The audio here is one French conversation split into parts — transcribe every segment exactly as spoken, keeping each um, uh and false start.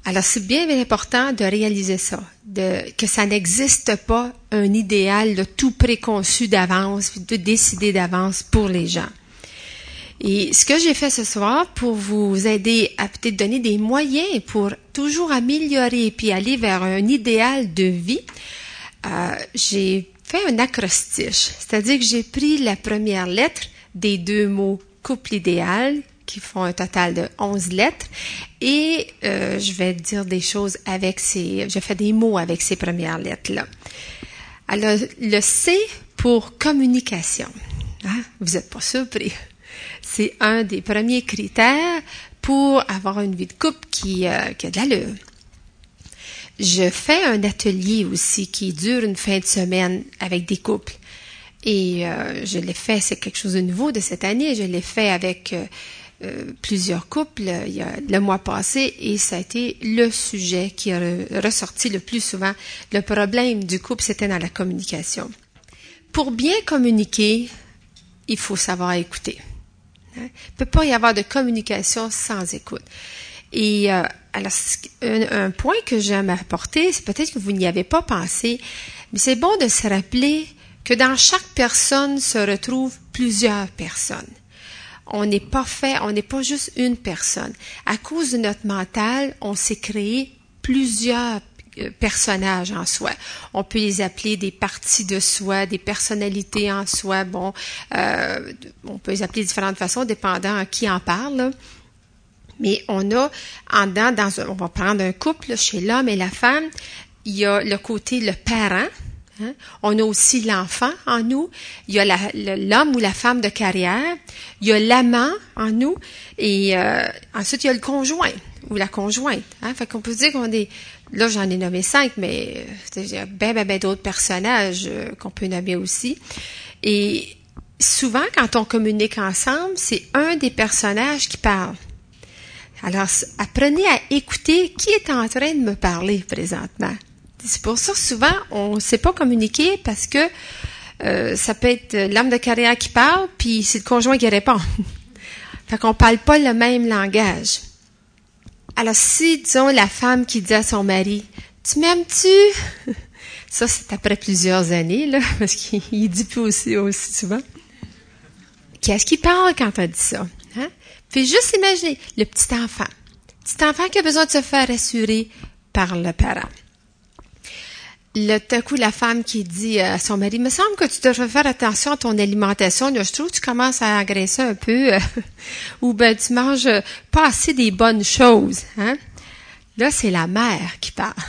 Alors, c'est bien, bien important de réaliser ça, de, que ça n'existe pas un idéal là, tout préconçu d'avance, de décider d'avance pour les gens. Et ce que j'ai fait ce soir pour vous aider à peut-être donner des moyens pour toujours améliorer puis aller vers un idéal de vie, euh, j'ai fait un acrostiche, c'est-à-dire que j'ai pris la première lettre des deux mots couple idéal, qui font un total de onze lettres, et euh, je vais dire des choses avec ces, je fais des mots avec ces premières lettres-là. Alors, le C pour communication. Hein? Vous n'êtes pas surpris. C'est un des premiers critères pour avoir une vie de couple qui, euh, qui a de l'allure. Je fais un atelier aussi qui dure une fin de semaine avec des couples. Et euh, je l'ai fait, c'est quelque chose de nouveau de cette année, je l'ai fait avec euh, euh, plusieurs couples euh, il y a le mois passé et ça a été le sujet qui a re- ressorti le plus souvent. Le problème du couple, c'était dans la communication. Pour bien communiquer, il faut savoir écouter. Hein? Il ne peut pas y avoir de communication sans écoute. Et euh, alors, un, un point que j'aime apporter, c'est peut-être que vous n'y avez pas pensé, mais c'est bon de se rappeler que dans chaque personne se retrouvent plusieurs personnes. On n'est pas fait, on n'est pas juste une personne. À cause de notre mental, on s'est créé plusieurs personnages en soi. On peut les appeler des parties de soi, des personnalités en soi. Bon, euh, on peut les appeler de différentes façons, dépendant à qui en parle, là. Mais on a, en dedans, dans un, on va prendre un couple, chez l'homme et la femme, il y a le côté, le parent. Hein? On a aussi l'enfant en nous. Il y a la, le, l'homme ou la femme de carrière. Il y a l'amant en nous. Et euh, ensuite, il y a le conjoint ou la conjointe. Hein? Fait qu'on peut dire qu'on est... Là, j'en ai nommé cinq, mais il y a bien, bien, bien d'autres personnages euh, qu'on peut nommer aussi. Et souvent, quand on communique ensemble, c'est un des personnages qui parle. Alors, apprenez à écouter qui est en train de me parler présentement. C'est pour ça que souvent, on ne sait pas communiquer parce que euh, ça peut être l'homme de carrière qui parle, puis c'est le conjoint qui répond. Fait qu'on parle pas le même langage. Alors, si, disons, la femme qui dit à son mari, « Tu m'aimes-tu? » Ça, c'est après plusieurs années, là, parce qu'il dit plus aussi, aussi souvent. Qu'est-ce qu'il parle quand on dit ça? Hein? Puis juste imaginer le petit enfant. Petit enfant qui a besoin de se faire rassurer par le parent. Le tout coup, la femme qui dit à son mari, « Il me semble que tu devrais faire attention à ton alimentation. Là, je trouve que tu commences à engraisser un peu. Euh, ou ben tu manges pas assez des bonnes choses. Hein? » Là, c'est la mère qui parle.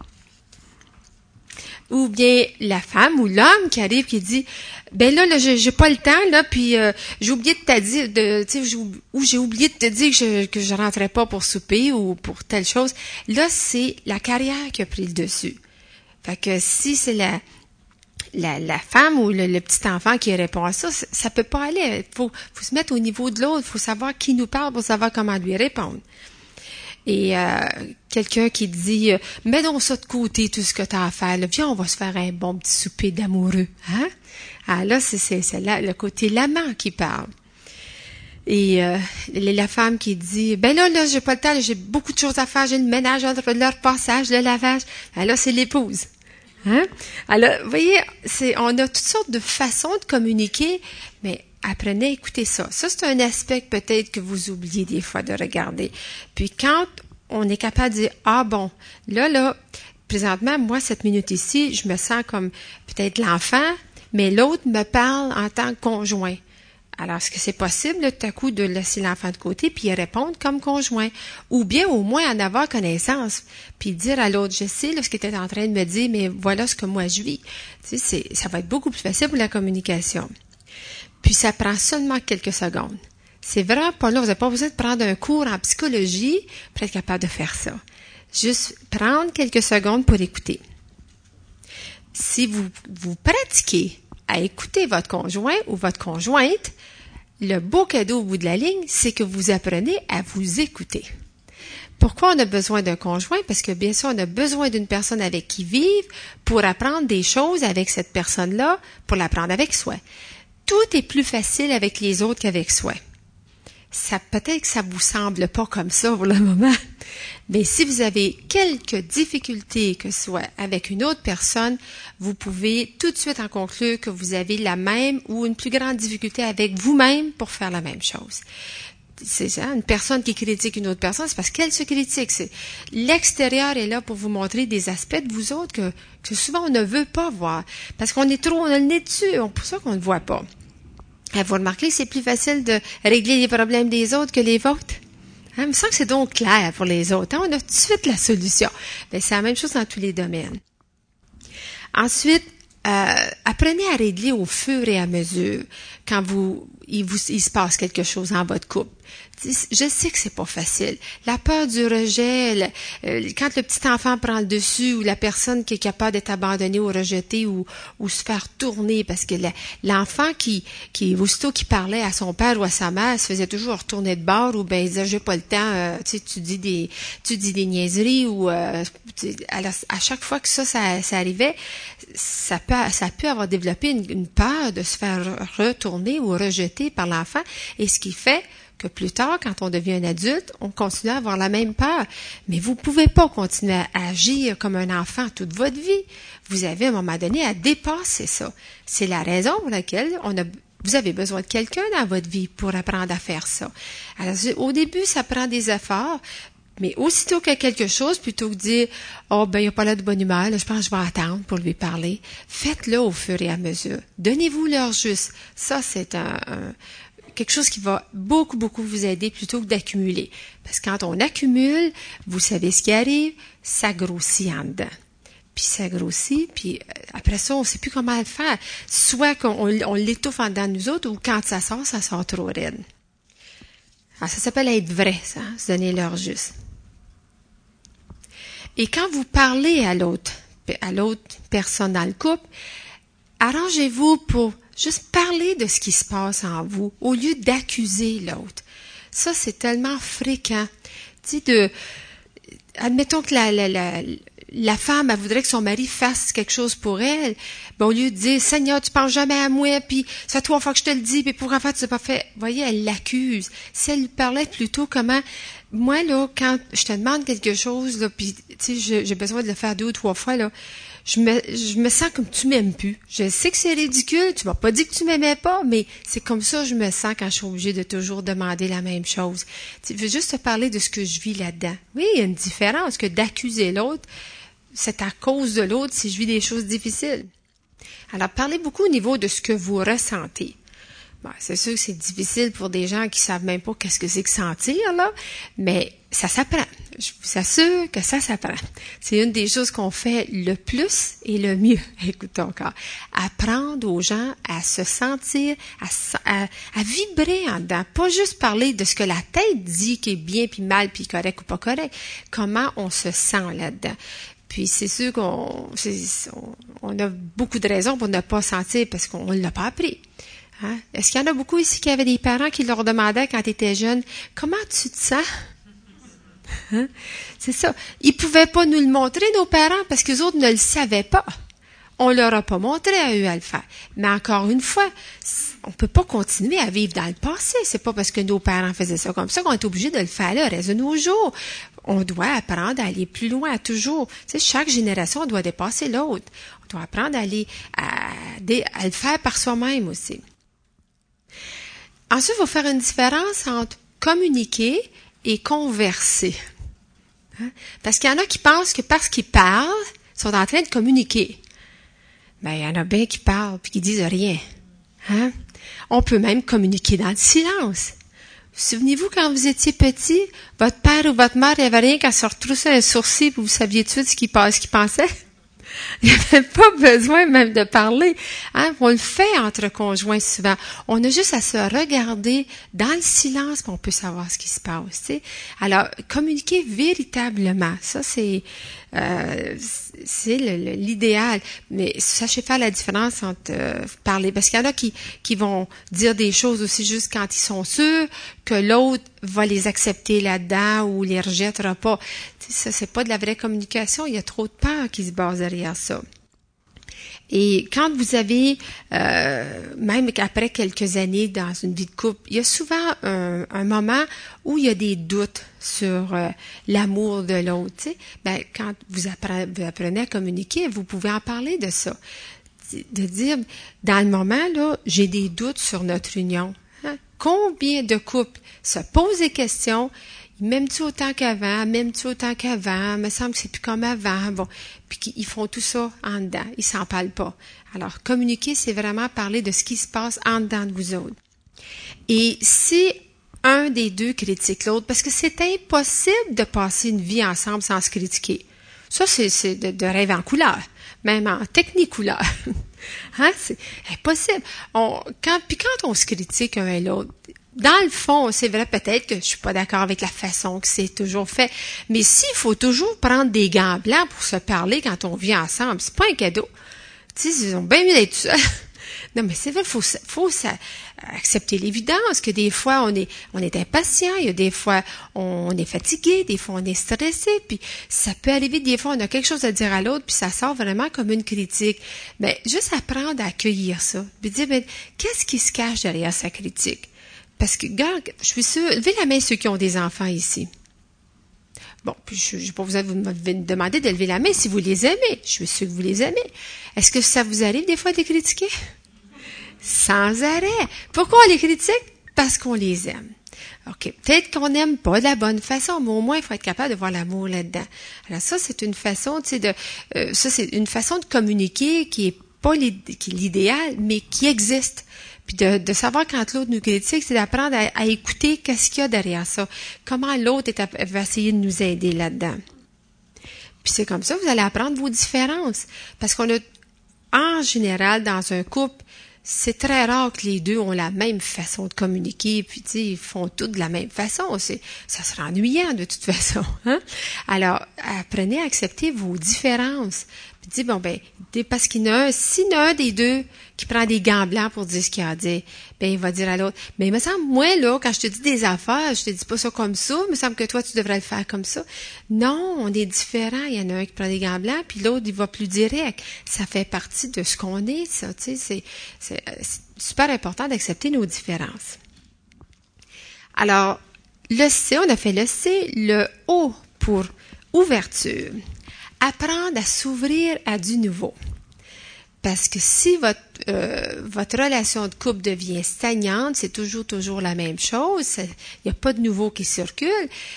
Ou bien la femme ou l'homme qui arrive qui dit « Ben là, là j'ai, j'ai pas le temps, là, puis euh, j'ai oublié de te dire, de, tu sais, j'ai, ou j'ai oublié de te dire que je, que je rentrais pas pour souper ou pour telle chose. » Là, c'est la carrière qui a pris le dessus. Fait que si c'est la, la, la femme ou le, le petit enfant qui répond à ça, ça, ça peut pas aller. Il faut, faut se mettre au niveau de l'autre, il faut savoir qui nous parle pour savoir comment lui répondre. Et euh, quelqu'un qui dit euh, « Mets donc ça de côté, tout ce que tu as à faire. Là. Viens, on va se faire un bon petit souper d'amoureux. Hein? » Ah là, c'est, c'est, c'est là, le côté l'amant qui parle. Et euh, la femme qui dit « Ben là, là, j'ai pas le temps, là, j'ai beaucoup de choses à faire, j'ai le ménage, le repassage, le lavage. » Ah là, c'est l'épouse. Hein? Alors, vous voyez, c'est, on a toutes sortes de façons de communiquer, mais apprenez à écouter ça. Ça, c'est un aspect peut-être que vous oubliez des fois de regarder. Puis quand on est capable de dire, ah bon, là, là, présentement, moi, cette minute ici, je me sens comme peut-être l'enfant, mais l'autre me parle en tant que conjoint. Alors, est-ce que c'est possible, là, tout à coup, de laisser l'enfant de côté puis y répondre comme conjoint? Ou bien, au moins, en avoir connaissance, puis dire à l'autre, je sais, là, ce que tu es en train de me dire, mais voilà ce que moi je vis. Tu sais, c'est, ça va être beaucoup plus facile pour la communication. Puis, ça prend seulement quelques secondes. C'est vraiment pas là. Vous n'avez pas besoin de prendre un cours en psychologie pour être capable de faire ça. Juste prendre quelques secondes pour écouter. Si vous, vous pratiquez à écouter votre conjoint ou votre conjointe, le beau cadeau au bout de la ligne, c'est que vous apprenez à vous écouter. Pourquoi on a besoin d'un conjoint? Parce que bien sûr, on a besoin d'une personne avec qui vivre pour apprendre des choses avec cette personne-là, pour l'apprendre avec soi. Tout est plus facile avec les autres qu'avec soi. ça peut-être que ça vous semble pas comme ça pour le moment, mais si vous avez quelques difficultés, que ce soit avec une autre personne, vous pouvez tout de suite en conclure que vous avez la même ou une plus grande difficulté avec vous-même pour faire la même chose. C'est ça, une personne qui critique une autre personne, c'est parce qu'elle se critique. C'est, l'extérieur est là pour vous montrer des aspects de vous autres que, que souvent on ne veut pas voir. Parce qu'on est trop, on a le nez dessus, c'est pour ça qu'on ne voit pas. Vous remarquez que c'est plus facile de régler les problèmes des autres que les vôtres? Hein, il me semble que c'est donc clair pour les autres. Hein? On a tout de suite la solution. Bien, c'est la même chose dans tous les domaines. Ensuite, euh, apprenez à régler au fur et à mesure quand vous il, vous, il se passe quelque chose dans votre couple. Je sais que c'est pas facile. La peur du rejet, le, euh, quand le petit enfant prend le dessus ou la personne qui est capable d'être abandonnée ou rejetée ou, ou se faire tourner parce que la, l'enfant qui, qui, aussitôt qu'il parlait à son père ou à sa mère, se faisait toujours retourner de bord ou ben il disait j'ai pas le temps, euh, tu sais, tu dis des, tu dis des niaiseries ou euh, à, la, à chaque fois que ça, ça, ça arrivait, ça peut, ça peut avoir développé une, une peur de se faire retourner ou rejeter par l'enfant et ce qui fait que plus tard, quand on devient un adulte, on continue à avoir la même peur. Mais vous ne pouvez pas continuer à agir comme un enfant toute votre vie. Vous avez à un moment donné à dépasser ça. C'est la raison pour laquelle on a, vous avez besoin de quelqu'un dans votre vie pour apprendre à faire ça. Alors, au début, ça prend des efforts, mais aussitôt qu'il y a quelque chose, plutôt que de dire « Oh, ben, il n'y a pas là de bonne humeur, là, je pense que je vais attendre pour lui parler », faites-le au fur et à mesure. Donnez-vous l'heure juste. Ça, c'est un... un quelque chose qui va beaucoup, beaucoup vous aider plutôt que d'accumuler. Parce que quand on accumule, vous savez ce qui arrive, ça grossit en dedans. Puis ça grossit, puis après ça, on ne sait plus comment le faire. Soit qu'on on l'étouffe en dedans de nous autres, ou quand ça sort, ça sort trop raide. Alors, ça s'appelle être vrai, ça, hein, se donner l'heure juste. Et quand vous parlez à l'autre, à l'autre personne dans le couple, arrangez-vous pour juste parler de ce qui se passe en vous, au lieu d'accuser l'autre. Ça, c'est tellement fréquent. Tu sais, de, admettons que la, la, la, la femme, elle voudrait que son mari fasse quelque chose pour elle. Ben, au lieu de dire, Seigneur, tu penses jamais à moi, puis c'est trois fois que je te le dis, puis pour en fait, tu l'as pas fait. Vous voyez, elle l'accuse. Si elle lui parlait plutôt comment, moi, là, quand je te demande quelque chose, là, puis, tu sais, j'ai besoin de le faire deux ou trois fois, là, Je me, je me sens comme tu m'aimes plus. Je sais que c'est ridicule, tu m'as pas dit que tu m'aimais pas, mais c'est comme ça que je me sens quand je suis obligée de toujours demander la même chose. Tu veux juste te parler de ce que je vis là-dedans. Oui, il y a une différence que d'accuser l'autre, c'est à cause de l'autre si je vis des choses difficiles. Alors, parlez beaucoup au niveau de ce que vous ressentez. Bon, c'est sûr que c'est difficile pour des gens qui savent même pas qu'est-ce que c'est que sentir, là, mais ça s'apprend. Je vous assure que ça s'apprend. C'est une des choses qu'on fait le plus et le mieux. Écoutez encore. Apprendre aux gens à se sentir, à, à, à vibrer en dedans. Pas juste parler de ce que la tête dit qui est bien puis mal puis correct ou pas correct. Comment on se sent là-dedans. Puis c'est sûr qu'on c'est, on, on a beaucoup de raisons pour ne pas sentir parce qu'on ne l'a pas appris. Hein? Est-ce qu'il y en a beaucoup ici qui avaient des parents qui leur demandaient quand tu étais jeune, comment tu te sens? Hein? C'est ça. Ils pouvaient pas nous le montrer, nos parents, parce que les autres ne le savaient pas. On leur a pas montré à eux à le faire. Mais encore une fois, on peut pas continuer à vivre dans le passé. C'est pas parce que nos parents faisaient ça comme ça qu'on est obligé de le faire là, le reste de nos jours. On doit apprendre à aller plus loin, toujours. Tu sais, chaque génération doit dépasser l'autre. On doit apprendre à aller, à, à le faire par soi-même aussi. Ensuite, il faut faire une différence entre communiquer et converser. Hein? Parce qu'il y en a qui pensent que parce qu'ils parlent, ils sont en train de communiquer. Ben, il y en a bien qui parlent puis qui disent rien. Hein? On peut même communiquer dans le silence. Souvenez-vous, quand vous étiez petit, votre père ou votre mère n'avait rien qu'à se retrousser un sourcil pour vous saviez tout de suite ce qu'il pensait. Il n'y avait pas besoin même de parler. Hein? On le fait entre conjoints souvent. On a juste à se regarder dans le silence pour on peut savoir ce qui se passe. Tu sais? Alors, communiquer véritablement, ça c'est euh, c'est le, le, l'idéal. Mais sachez faire la différence entre euh, parler. Parce qu'il y en a qui, qui vont dire des choses aussi juste quand ils sont sûrs que l'autre va les accepter là-dedans ou les rejettera pas. Tu sais, ça, c'est pas de la vraie communication. Il y a trop de peur qui se base derrière ça. Et quand vous avez, euh, même après quelques années dans une vie de couple, il y a souvent un, un moment où il y a des doutes sur euh, l'amour de l'autre. Tu sais. Ben, quand vous apprenez, vous apprenez à communiquer, vous pouvez en parler de ça. De dire, dans le moment, là, j'ai des doutes sur notre union. Hein? Combien de couples se posent des questions? M'aimes-tu autant qu'avant? M'aimes-tu autant qu'avant? Me semble que c'est plus comme avant. Bon, puis ils font tout ça en dedans. Ils s'en parlent pas. Alors, communiquer, c'est vraiment parler de ce qui se passe en dedans de vous autres. Et si un des deux critique l'autre, parce que c'est impossible de passer une vie ensemble sans se critiquer. Ça, c'est, c'est de, de rêve en couleur, même en technicouleur. Hein? C'est impossible. On, quand, puis quand on se critique un et l'autre, dans le fond, c'est vrai peut-être que je suis pas d'accord avec la façon que c'est toujours fait, mais s'il faut toujours prendre des gants blancs pour se parler quand on vit ensemble, c'est pas un cadeau. Tu sais, ils ont bien mieux d'être seuls. Non, mais c'est vrai, faut, faut ça, accepter l'évidence que des fois on est, on est impatient, il y a des fois on est fatigué, des fois on est stressé, puis ça peut arriver des fois on a quelque chose à dire à l'autre, puis ça sort vraiment comme une critique. Mais juste apprendre à accueillir ça, puis dire, ben, qu'est-ce qui se cache derrière sa critique? Parce que, regarde, je suis sûre, levez la main ceux qui ont des enfants ici. Bon, puis je n'ai pas besoin de vous me demander de lever la main si vous les aimez. Je suis sûre que vous les aimez. Est-ce que ça vous arrive des fois de les critiquer? Sans arrêt. Pourquoi on les critique? Parce qu'on les aime. OK. Peut-être qu'on n'aime pas de la bonne façon, mais au moins, il faut être capable de voir l'amour là-dedans. Alors ça, c'est une façon, tu sais, de, euh, ça, c'est une façon de communiquer qui est pas l'idéal, mais qui existe. Puis de, de savoir quand l'autre nous critique, c'est d'apprendre à, à écouter qu'est-ce qu'il y a derrière ça. Comment l'autre est à, va essayer de nous aider là-dedans. Puis c'est comme ça, vous allez apprendre vos différences. Parce qu'on a, en général, dans un couple, c'est très rare que les deux ont la même façon de communiquer, puis tu sais, ils font tout de la même façon. C'est, ça sera ennuyant de toute façon. Hein? Alors, apprenez à accepter vos différences. Puis dites, bon ben, parce qu'il y en a un, s'il y en a un des deux qui prend des gants blancs pour dire ce qu'il a à dire, ben il va dire à l'autre, mais il me semble, moi là, quand je te dis des affaires, je te dis pas ça comme ça, il me semble que toi tu devrais le faire comme ça. Non, on est différents. Il y en a un qui prend des gants blancs, puis l'autre il va plus direct. Ça fait partie de ce qu'on est, ça. Tu sais, c'est, c'est, c'est super important d'accepter nos différences. Alors, le C, on a fait le C, le O pour ouverture. Apprendre à s'ouvrir à du nouveau. Parce que si votre, euh, votre relation de couple devient stagnante, c'est toujours, toujours la même chose, il n'y a pas de nouveau qui circule.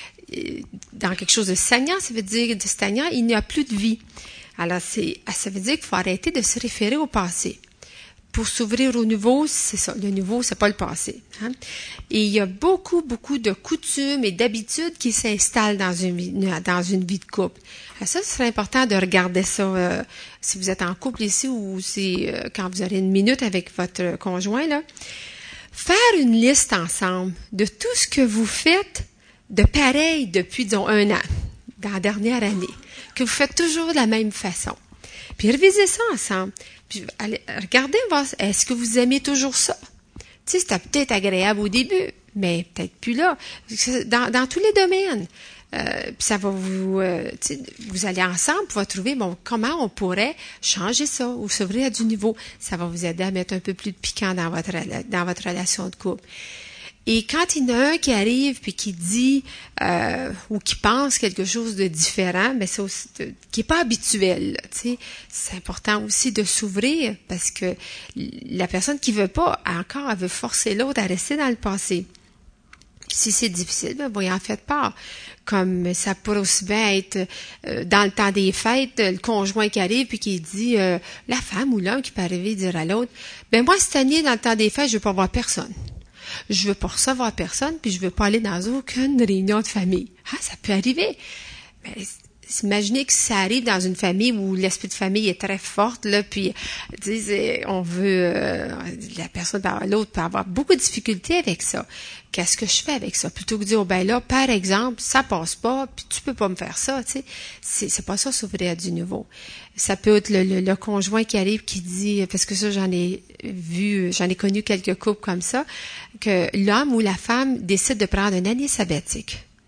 Dans quelque chose de stagnant, ça veut dire de stagnant, il n'y a plus de vie. Alors, c'est, ça veut dire qu'il faut arrêter de se référer au passé. Pour s'ouvrir au nouveau, c'est ça. Le nouveau, c'est pas le passé. Hein? Et il y a beaucoup, beaucoup de coutumes et d'habitudes qui s'installent dans une, dans une vie de couple. Alors ça, ce serait important de regarder ça euh, si vous êtes en couple ici ou si euh, quand vous aurez une minute avec votre conjoint, là. Faire une liste ensemble de tout ce que vous faites de pareil depuis, disons, un an, dans la dernière année, que vous faites toujours de la même façon. Puis révisez ça ensemble. Puis allez, regardez, voir, est-ce que vous aimez toujours ça? Tu sais, c'était peut-être agréable au début, mais peut-être plus là. Dans, dans tous les domaines. Euh, puis ça va vous... Euh, vous allez ensemble pour trouver, bon, comment on pourrait changer ça ou s'ouvrir à du niveau. Ça va vous aider à mettre un peu plus de piquant dans votre, dans votre relation de couple. Et quand il y en a un qui arrive puis qui dit euh, ou qui pense quelque chose de différent, mais c'est aussi de, qui est pas habituel, tu sais, c'est important aussi de s'ouvrir parce que la personne qui veut pas encore, elle veut forcer l'autre à rester dans le passé. Si c'est difficile, ben vous y en faites part. Comme ça pourrait aussi bien être euh, dans le temps des fêtes, le conjoint qui arrive puis qui dit euh, la femme ou l'homme qui peut arriver et dire à l'autre, ben moi cette année dans le temps des fêtes, je veux pas voir personne. Je veux pas recevoir personne, puis je veux pas aller dans aucune réunion de famille. Ah, ça peut arriver. Mais imaginez que ça arrive dans une famille où l'esprit de famille est très forte, là, puis on veut euh, la personne, l'autre peut avoir beaucoup de difficultés avec ça. Qu'est-ce que je fais avec ça? Plutôt que de dire, oh, ben là, par exemple, ça passe pas, puis tu peux pas me faire ça, tu sais. C'est, c'est pas ça, s'ouvrir à du nouveau. Ça peut être le, le, le conjoint qui arrive qui dit, parce que ça, j'en ai vu, j'en ai connu quelques couples comme ça, que l'homme ou la femme décide de prendre une année sabbatique.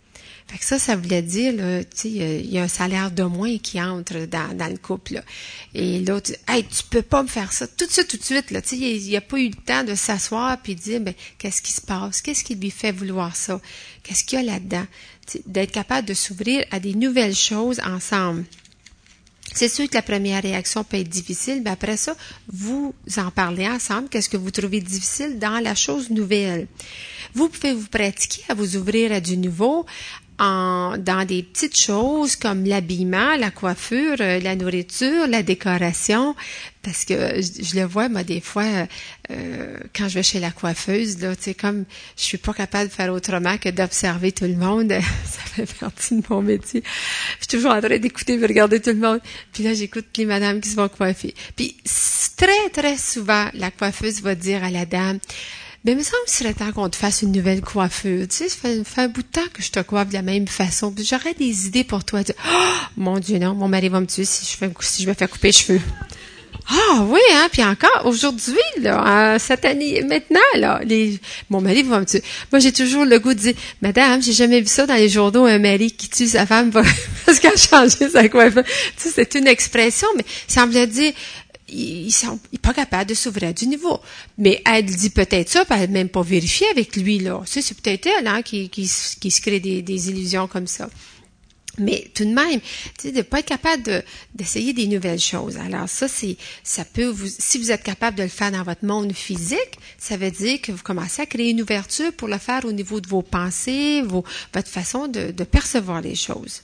Fait que ça, ça voulait dire, là, tu sais, il y a un salaire de moins qui entre dans, dans le couple, là. Et l'autre, hey, tu peux pas me faire ça tout de suite, tout de suite, là. Tu sais, il a pas eu le temps de s'asseoir puis de dire, ben, qu'est-ce qui se passe? Qu'est-ce qui lui fait vouloir ça? Qu'est-ce qu'il y a là-dedans? T'sais, d'être capable de s'ouvrir à des nouvelles choses ensemble. C'est sûr que la première réaction peut être difficile, mais après ça, vous en parlez ensemble. Qu'est-ce que vous trouvez difficile dans la chose nouvelle? Vous pouvez vous pratiquer à vous ouvrir à du nouveau en, dans des petites choses comme l'habillement, la coiffure, la nourriture, la décoration. Parce que je, je le vois, moi, des fois, euh, quand je vais chez la coiffeuse, là, tu sais, comme je suis pas capable de faire autrement que d'observer tout le monde, ça fait partie de mon métier. Je suis toujours en train d'écouter et de regarder tout le monde. Puis là, j'écoute les madames qui se vont coiffer. Puis très, très souvent, la coiffeuse va dire à la dame, ben, il me semble qu'il serait temps qu'on te fasse une nouvelle coiffure. Tu sais, ça fait, ça fait un bout de temps que je te coiffe de la même façon. Puis j'aurais des idées pour toi. Oh, mon Dieu, non, mon mari va me tuer si je fais, si je me fais couper les cheveux. Ah oui, hein, puis encore, aujourd'hui, là, euh, cette année, maintenant, là, les, mon mari va me tuer. Moi, j'ai toujours le goût de dire, madame, j'ai jamais vu ça dans les journaux, un mari qui tue sa femme parce qu'elle a changé sa coiffure. Tu sais, c'est une expression, mais ça semblait dire, ils sont pas capables de s'ouvrir à du nouveau. Mais elle dit peut-être ça, puis elle n'a même pas vérifié avec lui, là. Tu sais, c'est peut-être elle, hein, qui, qui, qui se crée des, des illusions comme ça. Mais tout de même, tu sais, de pas être capable de, d'essayer des nouvelles choses. Alors ça, c'est, ça peut vous, si vous êtes capable de le faire dans votre monde physique, ça veut dire que vous commencez à créer une ouverture pour le faire au niveau de vos pensées, vos, votre façon de, de percevoir les choses.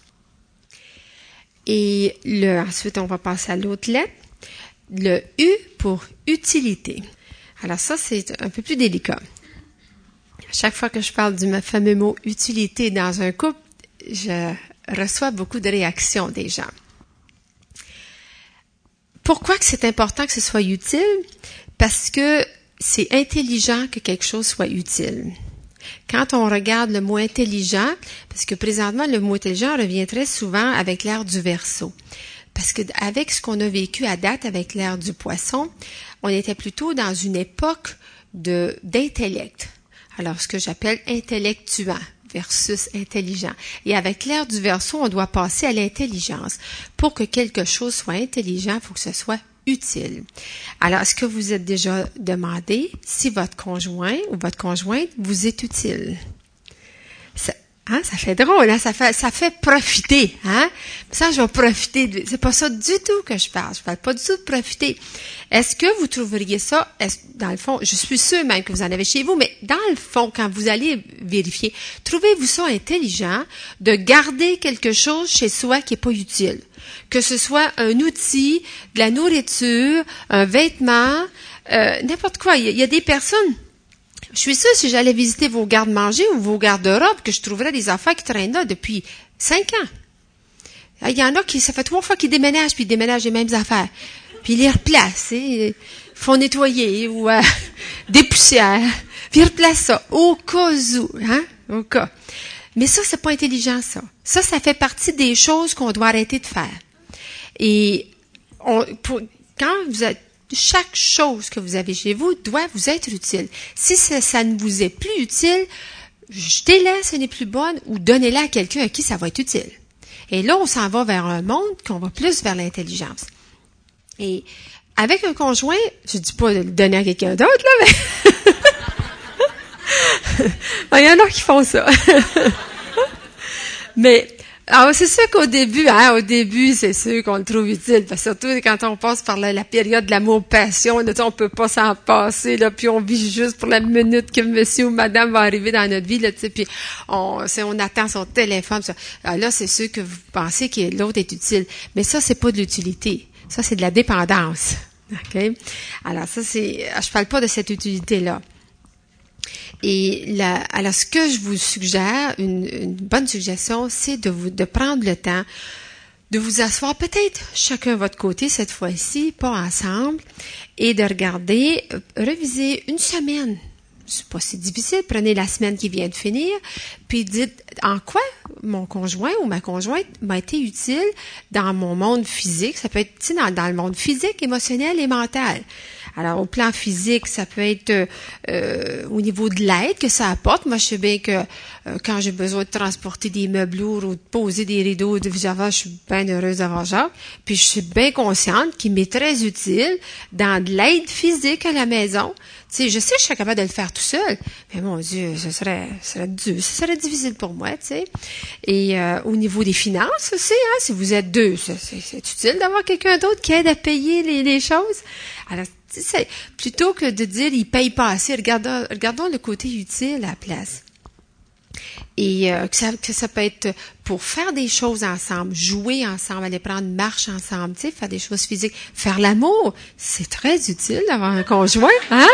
Et le, ensuite, on va passer à l'autre lettre. Le U pour utilité. Alors ça, c'est un peu plus délicat. À chaque fois que je parle du fameux mot utilité dans un couple, je reçois beaucoup de réactions des gens. Pourquoi que c'est important que ce soit utile? Parce que c'est intelligent que quelque chose soit utile. Quand on regarde le mot intelligent, parce que présentement, le mot intelligent revient très souvent avec l'ère du Verseau. Parce que avec ce qu'on a vécu à date avec l'ère du Poisson, on était plutôt dans une époque de d'intellect. Alors, ce que j'appelle intellectuant versus intelligent. Et avec l'ère du Verseau, on doit passer à l'intelligence. Pour que quelque chose soit intelligent, il faut que ce soit utile. Alors, est-ce que vous êtes déjà demandé si votre conjoint ou votre conjointe vous est utile? Ça, Hein, ça fait drôle, hein, ça fait, ça fait profiter, hein. Ça, je vais profiter de, c'est pas ça du tout que je parle. Je parle pas du tout de profiter. Est-ce que vous trouveriez ça, est-ce, dans le fond, je suis sûre même que vous en avez chez vous, mais dans le fond, quand vous allez vérifier, trouvez-vous ça intelligent de garder quelque chose chez soi qui est pas utile? Que ce soit un outil, de la nourriture, un vêtement, euh, n'importe quoi. Il y, a, il y a des personnes, je suis sûre, si j'allais visiter vos garde-manger ou vos garde-robes, que je trouverais des affaires qui traînent là depuis cinq ans. Il y en a qui, ça fait trois fois qu'ils déménagent, puis ils déménagent les mêmes affaires. Puis ils les replacent, ils font nettoyer ou euh, des poussières, puis ils replacent ça, au cas où, hein, au cas. Mais ça, c'est pas intelligent, ça. Ça, ça fait partie des choses qu'on doit arrêter de faire. Et on, pour, quand vous êtes chaque chose que vous avez chez vous doit vous être utile. Si ça, ça ne vous est plus utile, jetez-la, ce n'est plus bonne, ou donnez-la à quelqu'un à qui ça va être utile. Et là, on s'en va vers un monde qu'on va plus vers l'intelligence. Et avec un conjoint, je dis pas de le donner à quelqu'un d'autre, là, mais il y en a qui font ça. Mais alors, c'est sûr qu'au début, hein, au début, c'est sûr qu'on le trouve utile, parce que surtout quand on passe par la, la période de l'amour-passion, là, on peut pas s'en passer, là, puis on vit juste pour la minute que monsieur ou madame va arriver dans notre vie, là, tu sais, puis on, on attend son téléphone, ça. Alors là, c'est sûr que vous pensez que l'autre est utile. Mais ça, c'est pas de l'utilité. Ça, c'est de la dépendance. OK? Alors, ça, c'est, je parle pas de cette utilité-là. Et la, alors, ce que je vous suggère, une, une bonne suggestion, c'est de vous, de prendre le temps de vous asseoir peut-être chacun à votre côté cette fois-ci, pas ensemble, et de regarder, euh, reviser une semaine. C'est pas si difficile. Prenez la semaine qui vient de finir, puis dites en quoi mon conjoint ou ma conjointe m'a été utile dans mon monde physique. Ça peut être dans, dans le monde physique, émotionnel et mental. Alors, au plan physique, ça peut être euh, au niveau de l'aide que ça apporte. Moi, je sais bien que euh, quand j'ai besoin de transporter des meubles lourds ou de poser des rideaux, de Java, je suis bien heureuse d'avoir Jacques. Puis, je suis bien consciente qu'il m'est très utile dans de l'aide physique à la maison. Tu sais, je sais que je serais capable de le faire tout seul, mais mon Dieu, ce serait, ce serait dur, ce serait difficile pour moi, tu sais. Et euh, au niveau des finances aussi, hein, si vous êtes deux, c'est, c'est, c'est utile d'avoir quelqu'un d'autre qui aide à payer les, les choses. Alors, tu sais, plutôt que de dire il paye pas assez, regardons, regardons le côté utile à la place. Et euh, que, ça, que ça peut être pour faire des choses ensemble, jouer ensemble, aller prendre une marche ensemble, tu sais, faire des choses physiques, faire l'amour, c'est très utile d'avoir un conjoint, hein?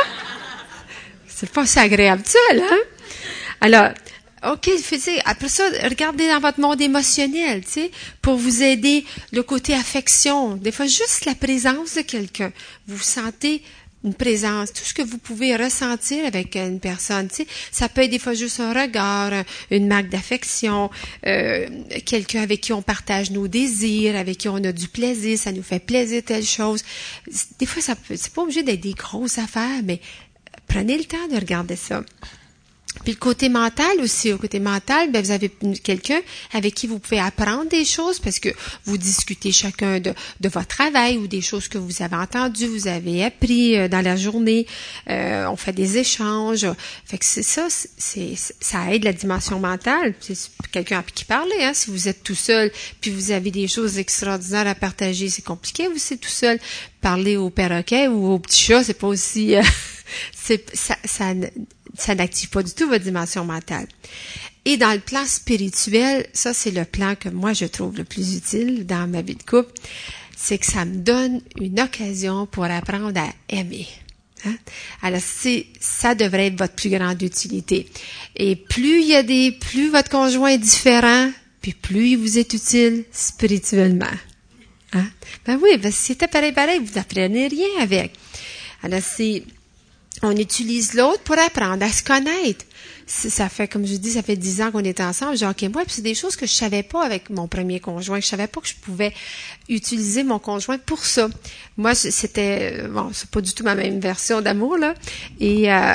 C'est pas si agréable seul, hein? Alors, OK, physique. Après ça, regardez dans votre monde émotionnel, tu sais, pour vous aider le côté affection. Des fois, juste la présence de quelqu'un. Vous sentez une présence, tout ce que vous pouvez ressentir avec une personne, tu sais, ça peut être des fois juste un regard, une marque d'affection, euh, quelqu'un avec qui on partage nos désirs, avec qui on a du plaisir, ça nous fait plaisir telle chose. Des fois, ça peut, c'est pas obligé d'être des grosses affaires, mais prenez le temps de regarder ça. Puis le côté mental aussi, au côté mental, ben vous avez quelqu'un avec qui vous pouvez apprendre des choses parce que vous discutez chacun de, de votre travail ou des choses que vous avez entendues, vous avez appris euh, dans la journée. Euh, on fait des échanges. Fait que c'est ça, c'est ça aide la dimension mentale. C'est quelqu'un à qui parler, hein. Si vous êtes tout seul, puis vous avez des choses extraordinaires à partager, c'est compliqué. Vous êtes tout seul, parler au perroquet ou au petit chat, c'est pas aussi. Euh, c'est ça. ça ça n'active pas du tout votre dimension mentale. Et dans le plan spirituel, ça c'est le plan que moi je trouve le plus utile dans ma vie de couple, c'est que ça me donne une occasion pour apprendre à aimer. Hein? Alors c'est, ça devrait être votre plus grande utilité. Et plus il y a des, plus votre conjoint est différent, puis plus il vous est utile spirituellement. Hein? Ben oui, ben si c'était pareil pareil, vous n'apprenez rien avec. Alors c'est on utilise l'autre pour apprendre à se connaître. Ça fait, comme je dis, ça fait dix ans qu'on est ensemble, Jacques et moi, puis c'est des choses que je savais pas avec mon premier conjoint. Je savais pas que je pouvais utiliser mon conjoint pour ça. Moi, c'était, bon, c'est pas du tout ma même version d'amour, là. Et, euh,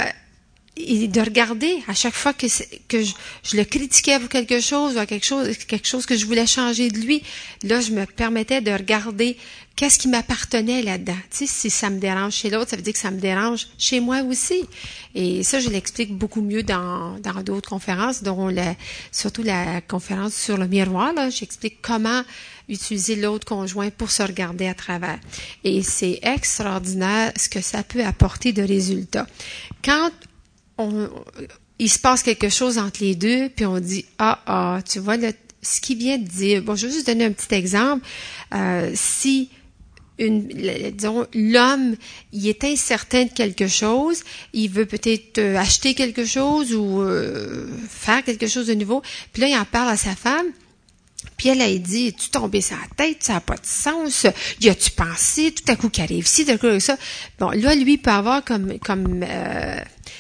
et de regarder à chaque fois que, que je, je le critiquais pour quelque chose, ou quelque chose, quelque chose que je voulais changer de lui, là, je me permettais de regarder qu'est-ce qui m'appartenait là-dedans. Tu sais, si ça me dérange chez l'autre, ça veut dire que ça me dérange chez moi aussi. Et ça, je l'explique beaucoup mieux dans dans d'autres conférences, dont la, surtout la conférence sur le miroir, là. J'explique comment utiliser l'autre conjoint pour se regarder à travers. Et c'est extraordinaire ce que ça peut apporter de résultats. Quand on, il se passe quelque chose entre les deux, puis on dit, ah, ah, tu vois, le, ce qu'il vient de dire, bon, je vais juste donner un petit exemple. Euh, si Une, disons, l'homme, il est incertain de quelque chose, il veut peut-être euh, acheter quelque chose ou euh, faire quelque chose de nouveau, puis là, il en parle à sa femme, puis elle, elle dit, tu tombé sur la tête, ça n'a pas de sens, y a-tu pensé, tout à coup qu'il arrive ici, tout à coup avec ça. Bon, là, lui, il peut avoir comme, comme euh,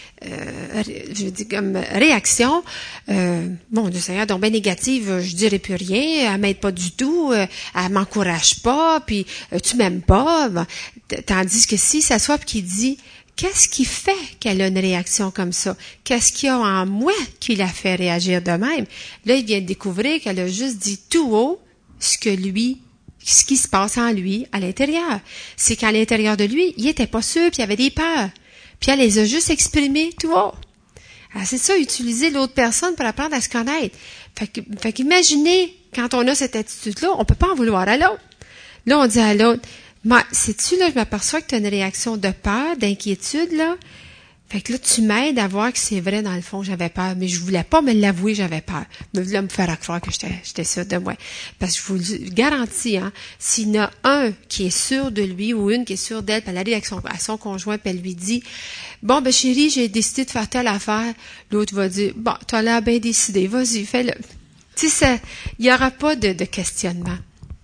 Euh, je dis comme réaction, euh, bon, de Seigneur, donc ben négative, je dirais plus rien, elle m'aide pas du tout, euh, elle m'encourage pas, puis euh, tu m'aimes pas, ben, tandis que si ça soit qu'il dit, qu'est-ce qui fait qu'elle a une réaction comme ça? Qu'est-ce qu'il y a en moi qui la fait réagir de même? Là, il vient de découvrir qu'elle a juste dit tout haut ce que lui ce qui se passe en lui à l'intérieur. C'est qu'à l'intérieur de lui, il était pas sûr, puis il avait des peurs. Puis elle les a juste exprimées tout haut. Alors c'est ça, utiliser l'autre personne pour apprendre à se connaître. Fait que, fait qu'imaginez, quand on a cette attitude-là, on peut pas en vouloir à l'autre. Là, on dit à l'autre, moi, sais-tu, là, je m'aperçois que tu as une réaction de peur, d'inquiétude, là. Fait que là, tu m'aides à voir que c'est vrai, dans le fond, j'avais peur, mais je voulais pas me l'avouer, j'avais peur. Me voulais me faire croire que j'étais, j'étais sûre de moi. Parce que je vous le garantis, hein, s'il y en a un qui est sûr de lui ou une qui est sûre d'elle, puis elle arrive avec son, à son conjoint, puis elle lui dit, bon, ben, chérie, j'ai décidé de faire telle affaire. L'autre va dire, bon, t'as l'air bien décidé, vas-y, fais-le. Tu sais, il y aura pas de, de questionnement.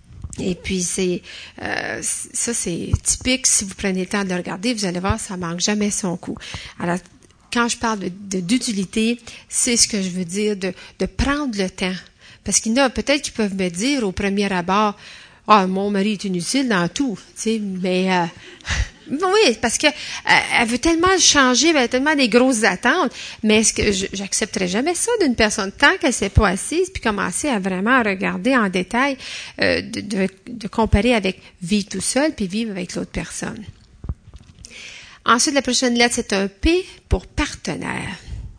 Et puis, c'est euh, ça, c'est typique. Si vous prenez le temps de le regarder, vous allez voir, ça manque jamais son coup. Alors, quand je parle de, de, d'utilité, c'est ce que je veux dire, de, de prendre le temps. Parce qu'il y en a peut-être qui peuvent me dire au premier abord, « Ah, mon mari est inutile dans tout. » Tu sais, mais... Euh, Oui, parce que euh, elle veut tellement changer, elle a tellement des grosses attentes. Mais est-ce que je, j'accepterais jamais ça d'une personne tant qu'elle s'est pas assise puis commencer à vraiment regarder en détail, euh, de, de, de comparer avec vivre tout seul puis vivre avec l'autre personne. Ensuite, la prochaine lettre, c'est un P pour partenaire.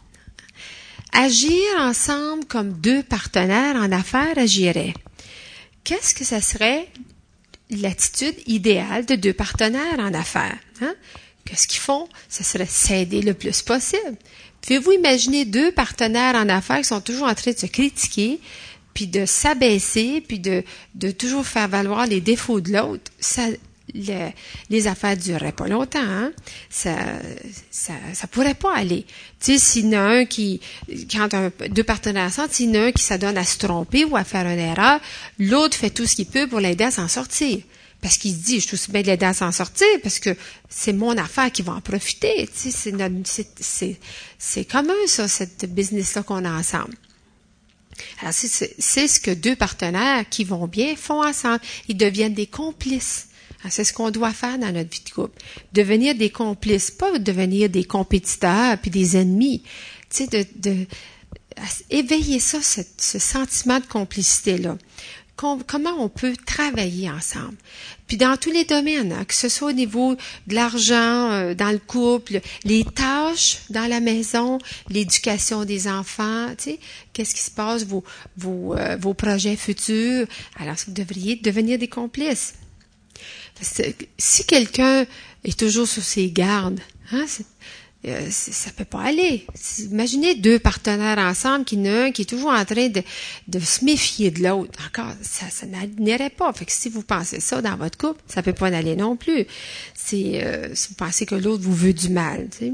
Agir ensemble comme deux partenaires en affaires agirait. Qu'est-ce que ça serait l'attitude idéale de deux partenaires en affaires? Hein? Qu'est-ce qu'ils font? Ça serait s'aider le plus possible. Pouvez-vous imaginer deux partenaires en affaires qui sont toujours en train de se critiquer, puis de s'abaisser, puis de, de toujours faire valoir les défauts de l'autre? Ça, le, les affaires dureraient pas longtemps, hein? Ça, ça, ça pourrait pas aller. Tu sais, s'il y en a un qui, quand un, deux partenaires ensemble, s'il y en a un qui s'adonne à se tromper ou à faire une erreur, l'autre fait tout ce qu'il peut pour l'aider à s'en sortir. Parce qu'il se dit, je suis aussi bien de l'aider à s'en sortir, parce que c'est mon affaire qui va en profiter. Tu sais, c'est notre, c'est, c'est, c'est commun, ça, cette business-là qu'on a ensemble. Alors, c'est, c'est, c'est ce que deux partenaires qui vont bien font ensemble. Ils deviennent des complices. C'est ce qu'on doit faire dans notre vie de couple. Devenir des complices, pas devenir des compétiteurs puis des ennemis. Tu sais, de, de éveiller ça, ce, ce sentiment de complicité-là. Com- comment on peut travailler ensemble. Puis dans tous les domaines, hein, que ce soit au niveau de l'argent, euh, dans le couple, les tâches dans la maison, l'éducation des enfants, tu sais, qu'est-ce qui se passe, vos, vos, euh, vos projets futurs. Alors, vous devriez devenir des complices. Parce que si quelqu'un est toujours sur ses gardes, hein, c'est, euh, c'est, ça peut pas aller. Imaginez deux partenaires ensemble, qui n'un qui est toujours en train de, de se méfier de l'autre. Encore, ça, ça n'irait pas. Fait que si vous pensez ça dans votre couple, ça peut pas aller non plus. C'est euh, si vous pensez que l'autre vous veut du mal, tu sais.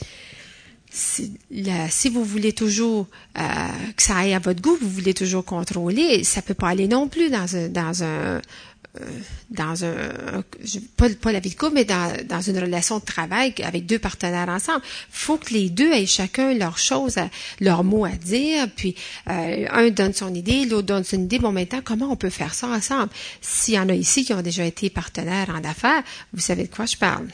Si, la, si vous voulez toujours euh, que ça aille à votre goût, vous voulez toujours contrôler, ça peut pas aller non plus dans un dans un Euh, dans un, un pas, pas la vie de couple, mais dans, dans une relation de travail avec deux partenaires ensemble. Faut que les deux aient chacun leur chose, à, leur mot à dire, puis euh, un donne son idée, l'autre donne son idée. Bon, maintenant, comment on peut faire ça ensemble? S'il y en a ici qui ont déjà été partenaires en affaires, vous savez de quoi je parle.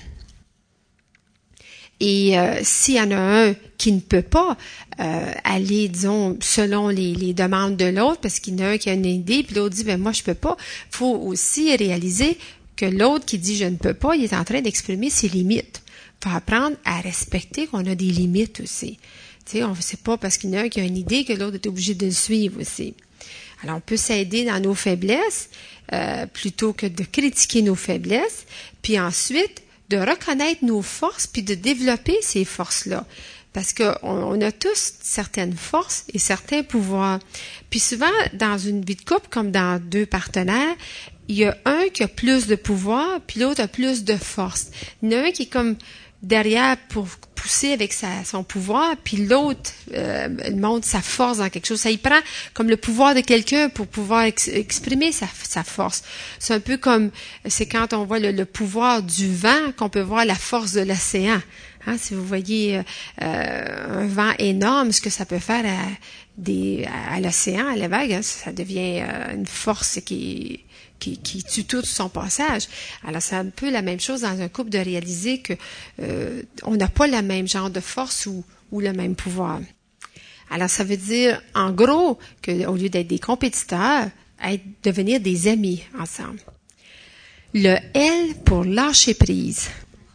Et euh, s'il y en a un qui ne peut pas euh, aller, disons, selon les, les demandes de l'autre, parce qu'il y en a un qui a une idée, puis l'autre dit, ben moi, je peux pas, faut aussi réaliser que l'autre qui dit, je ne peux pas, il est en train d'exprimer ses limites. Faut apprendre à respecter qu'on a des limites aussi. Tu sais, on ne sait pas parce qu'il y en a un qui a une idée que l'autre est obligé de le suivre aussi. Alors, on peut s'aider dans nos faiblesses, euh, plutôt que de critiquer nos faiblesses, puis ensuite, de reconnaître nos forces puis de développer ces forces-là. Parce qu'on on a tous certaines forces et certains pouvoirs. Puis souvent, dans une vie de couple, comme dans deux partenaires, il y a un qui a plus de pouvoir puis l'autre a plus de force. Il y en a un qui est comme derrière pour pousser avec sa, son pouvoir, puis l'autre euh, montre sa force dans quelque chose. Ça y prend comme le pouvoir de quelqu'un pour pouvoir ex- exprimer sa, sa force. C'est un peu comme, c'est quand on voit le, le pouvoir du vent qu'on peut voir la force de l'océan. Hein, si vous voyez euh, un vent énorme, ce que ça peut faire à, des, à, à l'océan, à la vague, hein, ça devient euh, une force qui Qui, qui tue tout son passage. Alors, c'est un peu la même chose dans un couple de réaliser que euh, on n'a pas le même genre de force ou, ou le même pouvoir. Alors, ça veut dire, en gros, que au lieu d'être des compétiteurs, être, devenir des amis ensemble. Le L pour lâcher prise.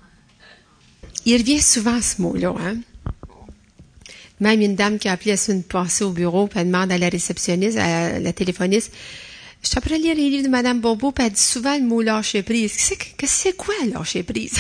Il revient souvent ce mot-là, hein? Même une dame qui a appelé la semaine passée au bureau, puis elle demande à la réceptionniste, à la téléphoniste, je suis après lire les livres de Madame Bobo, puis elle dit souvent le mot lâcher prise. Qu'est-ce que c'est quoi lâcher prise?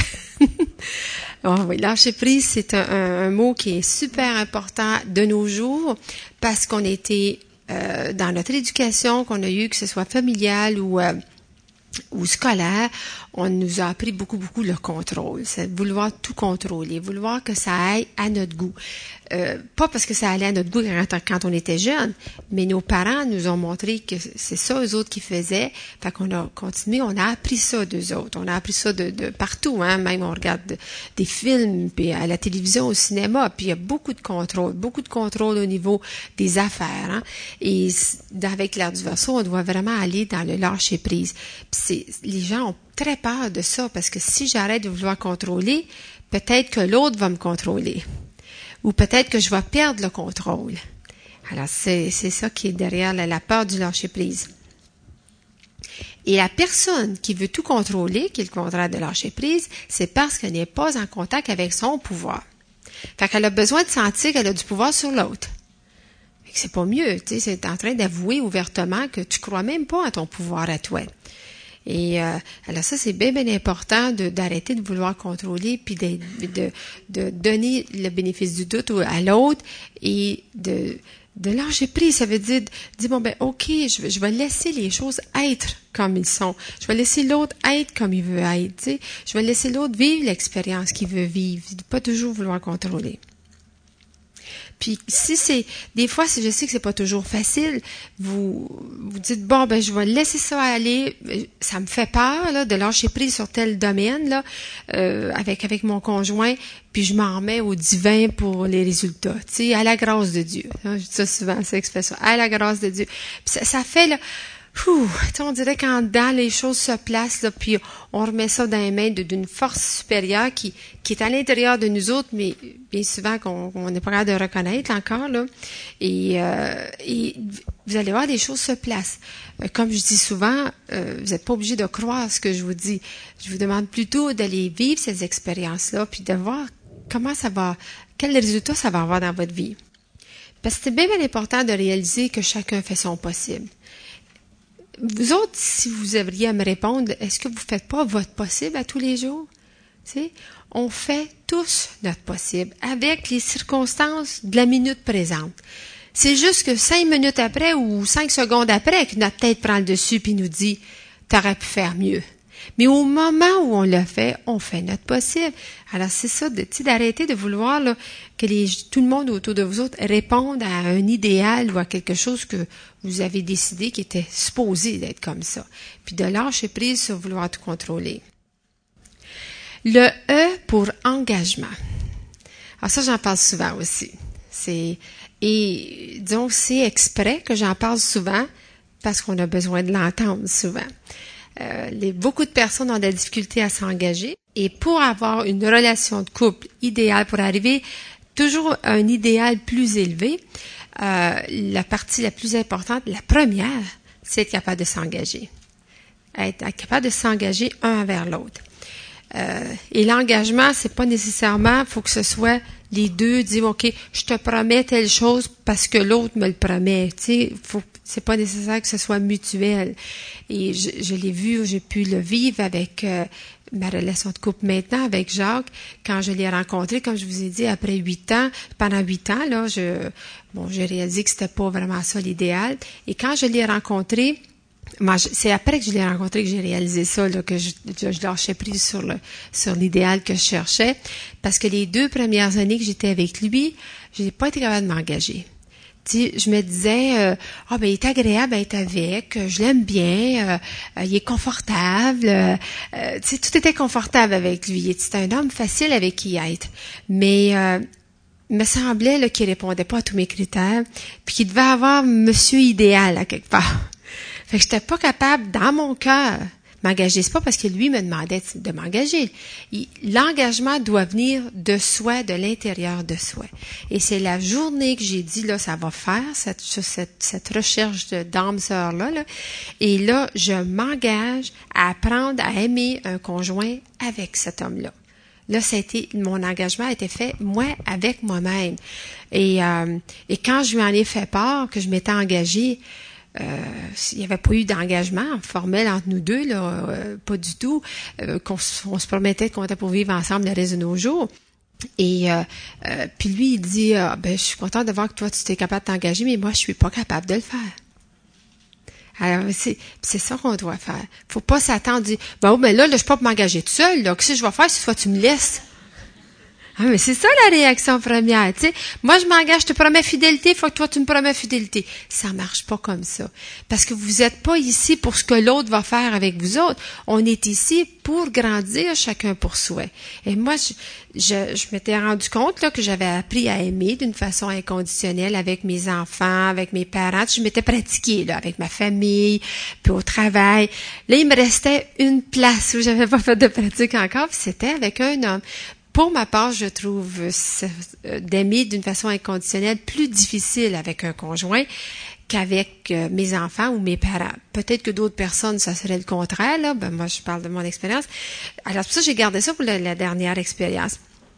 Oh, oui, lâcher prise, c'est un, un, un mot qui est super important de nos jours parce qu'on était euh, dans notre éducation qu'on a eu, que ce soit familiale ou euh, ou scolaire, on nous a appris beaucoup, beaucoup le contrôle. C'est vouloir tout contrôler, vouloir que ça aille à notre goût. Euh, pas parce que ça allait à notre goût quand, quand on était jeune, mais nos parents nous ont montré que c'est ça eux autres qui faisaient. Fait qu'on a continué, on a appris ça d'eux autres. On a appris ça de, de partout, hein. Même on regarde de, des films, puis à la télévision, au cinéma, puis il y a beaucoup de contrôle, beaucoup de contrôle au niveau des affaires, hein. Et avec l'art du verso, on doit vraiment aller dans le lâcher prise. Puis c'est, les gens ont très peur de ça parce que si j'arrête de vouloir contrôler, peut-être que l'autre va me contrôler. Ou peut-être que je vais perdre le contrôle. Alors, c'est, c'est ça qui est derrière la, la peur du lâcher-prise. Et la personne qui veut tout contrôler, qui est le contraire de lâcher-prise, c'est parce qu'elle n'est pas en contact avec son pouvoir. Fait qu'elle a besoin de sentir qu'elle a du pouvoir sur l'autre. Fait que c'est pas mieux, tu sais, c'est en train d'avouer ouvertement que tu crois même pas à ton pouvoir à toi. Et euh, alors ça, c'est bien, bien important de, d'arrêter de vouloir contrôler puis de, de, de donner le bénéfice du doute à l'autre et de, de lâcher prise. Ça veut dire, dire bon, ben ok, je vais, je vais laisser les choses être comme ils sont. Je vais laisser l'autre être comme il veut être. Tu sais. Je vais laisser l'autre vivre l'expérience qu'il veut vivre. Pas toujours vouloir contrôler. Puis si c'est, des fois, si je sais que c'est pas toujours facile, vous vous dites bon ben je vais laisser ça aller, ça me fait peur là de lâcher prise sur tel domaine là euh, avec avec mon conjoint, puis je m'en remets au divin pour les résultats, tu sais, à la grâce de Dieu. Hein, je dis ça souvent, cette expression, à la grâce de Dieu. Puis ça, ça fait là. Ouh, on dirait qu'en dedans, les choses se placent, là, puis on remet ça dans les mains de, d'une force supérieure qui, qui est à l'intérieur de nous autres, mais bien souvent qu'on on n'est pas capable de reconnaître encore. Là. Et, euh, et vous allez voir, les choses se placent. Comme je dis souvent, euh, vous n'êtes pas obligé de croire ce que je vous dis. Je vous demande plutôt d'aller vivre ces expériences-là, puis de voir comment ça va, quels résultats ça va avoir dans votre vie. Parce que c'est bien, bien important de réaliser que chacun fait son possible. Vous autres, si vous aviez à me répondre, est-ce que vous faites pas votre possible à tous les jours? Tu sais, on fait tous notre possible avec les circonstances de la minute présente. C'est juste que cinq minutes après ou cinq secondes après que notre tête prend le dessus puis nous dit « t'aurais pu faire mieux ». Mais au moment où on le fait, on fait notre possible. Alors, c'est ça, de, d'arrêter de vouloir là, que les, tout le monde autour de vous autres réponde à un idéal ou à quelque chose que vous avez décidé qui était supposé d'être comme ça. Puis de lâcher prise sur vouloir tout contrôler. Le E pour engagement. Alors ça, j'en parle souvent aussi. C'est, et disons, c'est exprès que j'en parle souvent parce qu'on a besoin de l'entendre souvent. Euh, les, beaucoup de personnes ont de la difficulté à s'engager et pour avoir une relation de couple idéale, pour arriver toujours à un idéal plus élevé, euh, la partie la plus importante, la première, c'est être capable de s'engager. Être capable de s'engager un envers l'autre. Euh, et l'engagement, c'est pas nécessairement, faut que ce soit les deux dire ok, je te promets telle chose parce que l'autre me le promet. Tu sais, faut, c'est pas nécessaire que ce soit mutuel. Et je, je l'ai vu, j'ai pu le vivre avec euh, ma relation de couple maintenant avec Jacques, quand je l'ai rencontré, comme je vous ai dit, après huit ans, pendant huit ans, là, je, bon, j'ai réalisé que c'était pas vraiment ça l'idéal. Et quand je l'ai rencontré, moi, je, c'est après que je l'ai rencontré que j'ai réalisé ça, là, que je, je, je lâchais prise sur le, sur l'idéal que je cherchais. Parce que les deux premières années que j'étais avec lui, je n'ai pas été capable de m'engager. Tu sais, je me disais, euh, ah, ben, il est agréable à être avec, je l'aime bien, euh, il est confortable, euh, tu sais, tout était confortable avec lui. C'était un homme facile avec qui être. Mais, euh, il me semblait, là, qu'il répondait pas à tous mes critères, puis qu'il devait avoir monsieur idéal, à quelque part. Fait que j'étais pas capable, dans mon cœur, m'engager. C'est pas parce que lui me demandait de m'engager. Il, l'engagement doit venir de soi, de l'intérieur de soi. Et c'est la journée que j'ai dit, là, ça va faire, cette, cette, cette recherche de, d'âme sœur-là, là. Et là, je m'engage à apprendre à aimer un conjoint avec cet homme-là. Là, ça a été, mon engagement a été fait, moi, avec moi-même. Et, euh, et quand je lui en ai fait part, que je m'étais engagée, Euh, il n'y avait pas eu d'engagement formel entre nous deux, là, euh, pas du tout, euh, qu'on on se promettait qu'on était pour vivre ensemble le reste de nos jours. Et euh, euh, puis lui, il dit, ah, ben, je suis contente de voir que toi, tu t'es capable de t'engager, mais moi, je suis pas capable de le faire. Alors, c'est, c'est ça qu'on doit faire. Faut pas s'attendre, dire, ben, oh, ben là, là, je peux pas m'engager tout seul, là. Qu'est-ce que je vais faire si toi, tu me laisses? Ah, mais c'est ça la réaction première, tu sais. Moi, je m'engage, je te promets fidélité, il faut que toi, tu me promets fidélité. Ça marche pas comme ça. Parce que vous êtes pas ici pour ce que l'autre va faire avec vous autres. On est ici pour grandir chacun pour soi. Et moi, je, je, je m'étais rendu compte là, que j'avais appris à aimer d'une façon inconditionnelle avec mes enfants, avec mes parents. Je m'étais pratiquée là, avec ma famille, puis au travail. Là, il me restait une place où j'avais pas fait de pratique encore, puis c'était avec un homme. Pour ma part, je trouve euh, d'aimer d'une façon inconditionnelle plus difficile avec un conjoint qu'avec euh, mes enfants ou mes parents. Peut-être que d'autres personnes, ça serait le contraire, là. Ben, moi, je parle de mon expérience. Alors, pour ça, j'ai gardé ça pour la, la dernière expérience.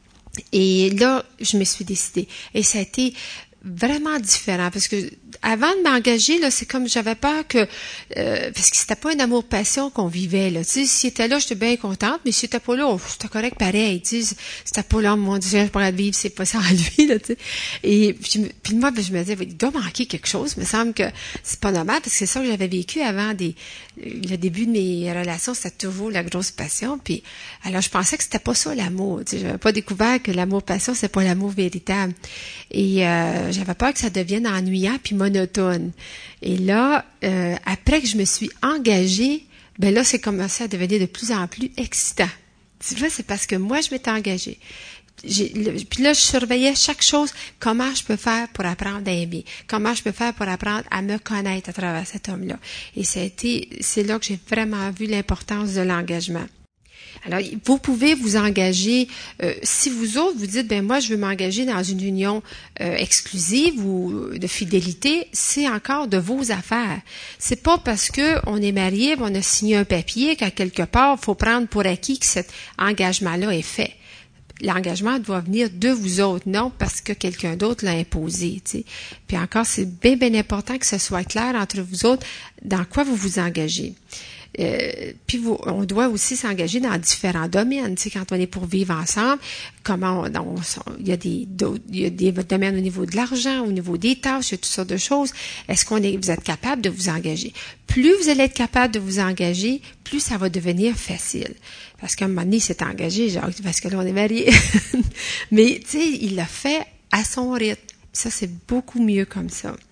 Et là, je me suis décidée. Et ça a été vraiment différent parce que avant de m'engager là, c'est comme j'avais peur que euh, parce que c'était pas un amour passion qu'on vivait là, tu sais, s'il était là, j'étais bien contente, mais s'il était pas là, oh, c'était correct pareil, tu sais, c'était pas là, mon Dieu, je pourrais vivre, c'est pas ça à lui là, tu sais. Et puis, puis moi, ben, je me disais, il doit manquer quelque chose, il me semble que c'est pas normal parce que c'est ça que j'avais vécu avant des le début de mes relations, c'était toujours la grosse passion, puis alors je pensais que c'était pas ça l'amour, tu sais, j'avais pas découvert que l'amour passion c'est pas l'amour véritable. Et euh, j'avais peur que ça devienne ennuyant puis monotone. Et là, euh, après que je me suis engagée, ben là, c'est commencé à devenir de plus en plus excitant. Tu vois, c'est parce que moi, je m'étais engagée. J'ai, le, puis là, je surveillais chaque chose. Comment je peux faire pour apprendre à aimer? Comment je peux faire pour apprendre à me connaître à travers cet homme-là? Et ça a été, c'est là que j'ai vraiment vu l'importance de l'engagement. Alors, vous pouvez vous engager, euh, si vous autres, vous dites, ben moi, je veux m'engager dans une union euh, exclusive ou de fidélité, c'est encore de vos affaires. C'est pas parce que on est marié, on a signé un papier qu'à quelque part, il faut prendre pour acquis que cet engagement-là est fait. L'engagement doit venir de vous autres, non parce que quelqu'un d'autre l'a imposé, tu sais. Puis encore, c'est bien, bien important que ce soit clair entre vous autres dans quoi vous vous engagez. Euh, puis vous, on doit aussi s'engager dans différents domaines, tu sais, quand on est pour vivre ensemble, comment on, on, il y a des, il y a des domaines au niveau de l'argent, au niveau des tâches, il y a toutes sortes de choses. Est-ce qu'on est, vous êtes capable de vous engager? Plus vous allez être capable de vous engager, plus ça va devenir facile. Parce qu'à un moment donné, il s'est engagé, genre, parce que là, on est mariés. Mais, tu sais, il l'a fait à son rythme. Ça, c'est beaucoup mieux comme ça.